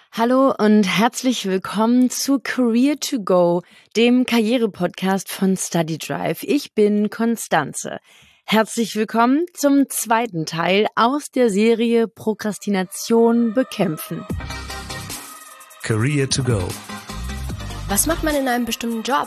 Hallo und herzlich willkommen zu Career to Go, dem Karriere-Podcast von Study Drive. Ich bin Constanze. Herzlich willkommen zum zweiten Teil aus der Serie Prokrastination bekämpfen. Career to Go. Was macht man in einem bestimmten Job?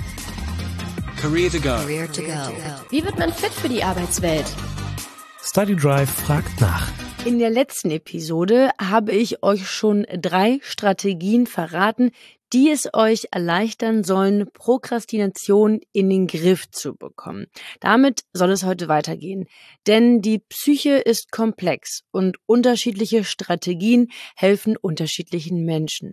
Career to Go. Career to Go. Wie wird man fit für die Arbeitswelt? Study Drive fragt nach. In der letzten Episode habe ich euch schon 3 Strategien verraten, die es euch erleichtern sollen, Prokrastination in den Griff zu bekommen. Damit soll es heute weitergehen, denn die Psyche ist komplex und unterschiedliche Strategien helfen unterschiedlichen Menschen.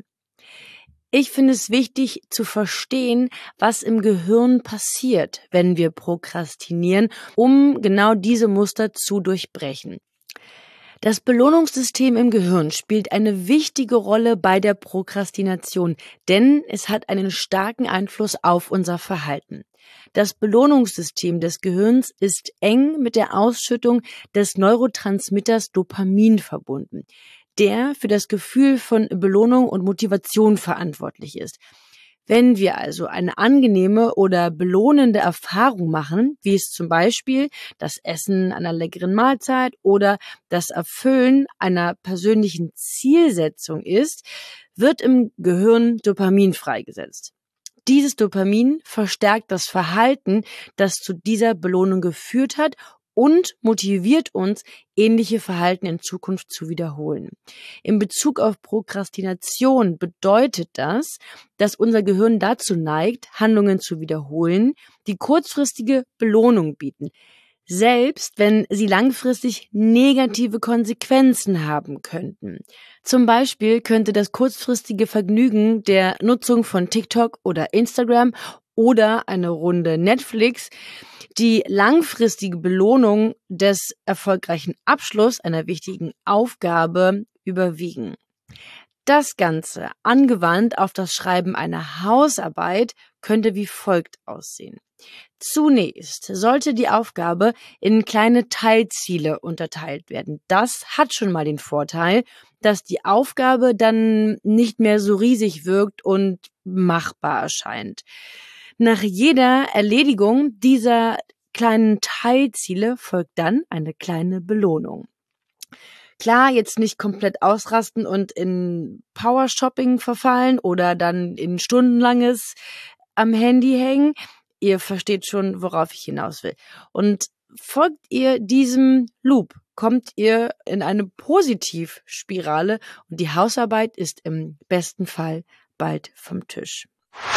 Ich finde es wichtig zu verstehen, was im Gehirn passiert, wenn wir prokrastinieren, um genau diese Muster zu durchbrechen. Das Belohnungssystem im Gehirn spielt eine wichtige Rolle bei der Prokrastination, denn es hat einen starken Einfluss auf unser Verhalten. Das Belohnungssystem des Gehirns ist eng mit der Ausschüttung des Neurotransmitters Dopamin verbunden, der für das Gefühl von Belohnung und Motivation verantwortlich ist. Wenn wir also eine angenehme oder belohnende Erfahrung machen, wie es zum Beispiel das Essen einer leckeren Mahlzeit oder das Erfüllen einer persönlichen Zielsetzung ist, wird im Gehirn Dopamin freigesetzt. Dieses Dopamin verstärkt das Verhalten, das zu dieser Belohnung geführt hat, und motiviert uns, ähnliche Verhalten in Zukunft zu wiederholen. In Bezug auf Prokrastination bedeutet das, dass unser Gehirn dazu neigt, Handlungen zu wiederholen, die kurzfristige Belohnung bieten, selbst wenn sie langfristig negative Konsequenzen haben könnten. Zum Beispiel könnte das kurzfristige Vergnügen der Nutzung von TikTok oder Instagram oder eine Runde Netflix die langfristige Belohnung des erfolgreichen Abschlusses einer wichtigen Aufgabe überwiegen. Das Ganze, angewandt auf das Schreiben einer Hausarbeit, könnte wie folgt aussehen. Zunächst sollte die Aufgabe in kleine Teilziele unterteilt werden. Das hat schon mal den Vorteil, dass die Aufgabe dann nicht mehr so riesig wirkt und machbar erscheint. Nach jeder Erledigung dieser kleinen Teilziele folgt dann eine kleine Belohnung. Klar, jetzt nicht komplett ausrasten und in Power-Shopping verfallen oder dann in stundenlanges am Handy hängen. Ihr versteht schon, worauf ich hinaus will. Und folgt ihr diesem Loop, kommt ihr in eine Positivspirale und die Hausarbeit ist im besten Fall bald vom Tisch.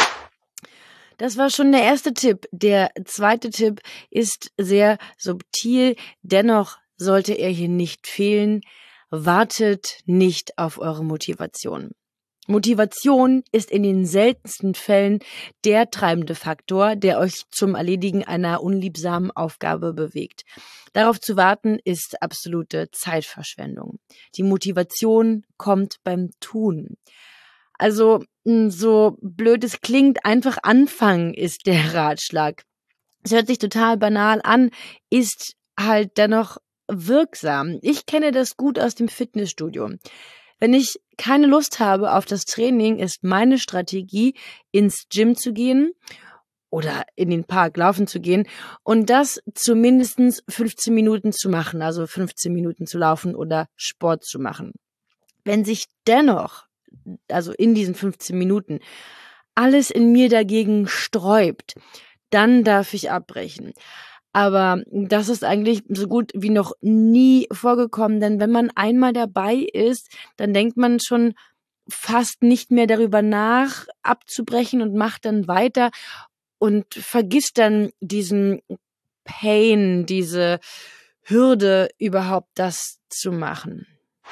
Das war schon der erste Tipp. Der zweite Tipp ist sehr subtil, dennoch sollte er hier nicht fehlen. Wartet nicht auf eure Motivation. Motivation ist in den seltensten Fällen der treibende Faktor, der euch zum Erledigen einer unliebsamen Aufgabe bewegt. Darauf zu warten ist absolute Zeitverschwendung. Die Motivation kommt beim Tun. Also, so blöd es klingt, einfach anfangen ist der Ratschlag. Es hört sich total banal an, ist halt dennoch wirksam. Ich kenne das gut aus dem Fitnessstudio. Wenn ich keine Lust habe auf das Training, ist meine Strategie, ins Gym zu gehen oder in den Park laufen zu gehen und das zu mindestens 15 Minuten zu machen, also 15 Minuten zu laufen oder Sport zu machen. Wenn sich dennoch, also in diesen 15 Minuten, alles in mir dagegen sträubt, dann darf ich abbrechen. Aber das ist eigentlich so gut wie noch nie vorgekommen, denn wenn man einmal dabei ist, dann denkt man schon fast nicht mehr darüber nach, abzubrechen und macht dann weiter und vergisst dann diesen Pain, diese Hürde, überhaupt das zu machen.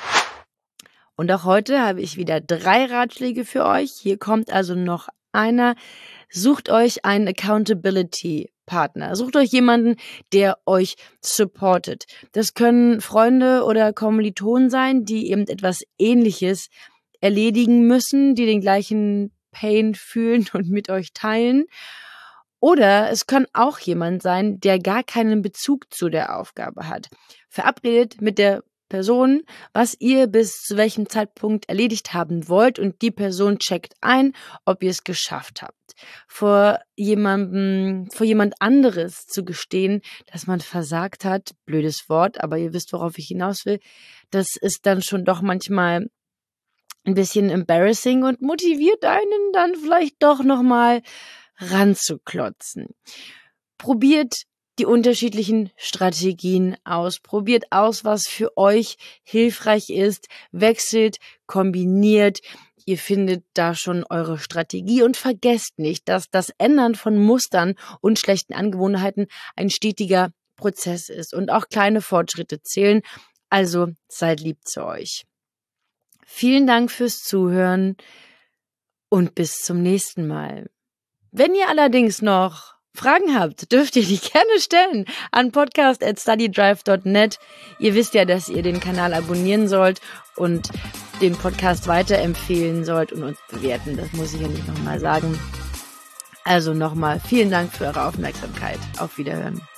Und auch heute habe ich wieder 3 Ratschläge für euch. Hier kommt also noch einer. Sucht euch einen Accountability-Partner. Sucht euch jemanden, der euch supportet. Das können Freunde oder Kommilitonen sein, die eben etwas Ähnliches erledigen müssen, die den gleichen Pain fühlen und mit euch teilen. Oder es kann auch jemand sein, der gar keinen Bezug zu der Aufgabe hat. Verabredet mit der Person, was ihr bis zu welchem Zeitpunkt erledigt haben wollt und die Person checkt ein, ob ihr es geschafft habt. Vor jemand anderes zu gestehen, dass man versagt hat, blödes Wort, aber ihr wisst, worauf ich hinaus will, das ist dann schon doch manchmal ein bisschen embarrassing und motiviert einen dann vielleicht doch nochmal ranzuklotzen. Probiert die unterschiedlichen Strategien aus. Probiert aus, was für euch hilfreich ist. Wechselt, kombiniert. Ihr findet da schon eure Strategie und vergesst nicht, dass das Ändern von Mustern und schlechten Angewohnheiten ein stetiger Prozess ist und auch kleine Fortschritte zählen. Also seid lieb zu euch. Vielen Dank fürs Zuhören und bis zum nächsten Mal. Wenn ihr allerdings noch Fragen habt, dürft ihr die gerne stellen an podcast@studydrive.net. Ihr wisst ja, dass ihr den Kanal abonnieren sollt und den Podcast weiterempfehlen sollt und uns bewerten. Das muss ich ja nicht nochmal sagen. Also nochmal vielen Dank für eure Aufmerksamkeit. Auf Wiederhören.